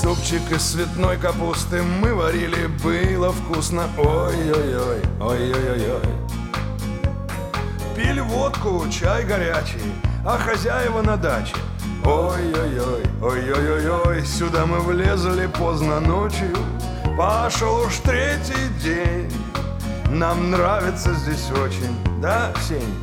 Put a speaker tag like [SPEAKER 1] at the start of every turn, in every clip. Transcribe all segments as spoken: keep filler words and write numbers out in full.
[SPEAKER 1] Супчик из цветной капусты мы варили, было вкусно. Ой-ой-ой, ой-ой-ой. Пили водку, чай горячий, а хозяева на даче. Ой-ой-ой, ой-ой-ой, сюда мы влезли поздно ночью. Пошел уж третий день, нам нравится здесь очень, да, Сень?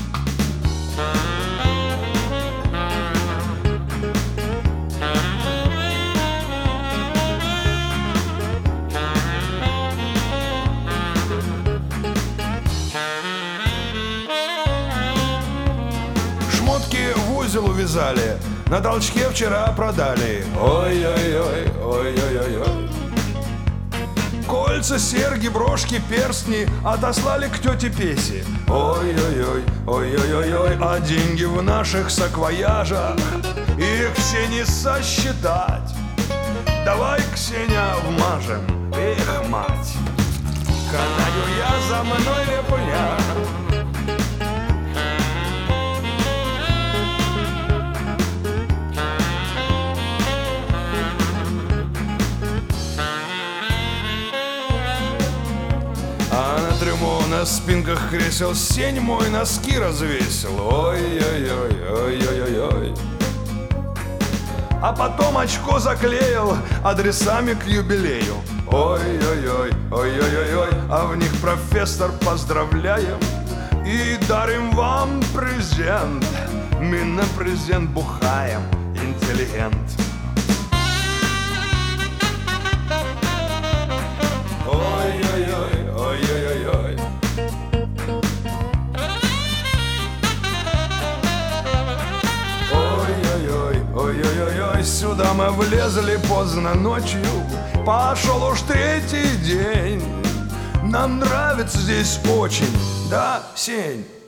[SPEAKER 1] Шмотки в узел увязали, на толчке вчера продали. Ой-ой-ой, ой-ой-ой. Кольца, серьги, брошки, перстни отослали к тете Песе. Ой-ой-ой, ой-ой-ой, а деньги в наших саквояжах, их все не сосчитать. Давай, Ксения, вмажем, эх, мать. Канаю я, за мной репуня. А на трюму на спинках кресел Сень мой носки развесил. Ой-ой-ой, ой-ой-ой. А потом очко заклеил адресами к юбилею. Ой-ой-ой, ой-ой-ой, а в них профессор поздравляем и дарим вам презент. Мы на презент бухаем, интеллигент. Ой-ой-ой, ой-ой-ой. Ой-ой-ой, ой-ой-ой, сюда мы влезли поздно ночью. Пошел уж третий день, нам нравится здесь очень, да, Сень?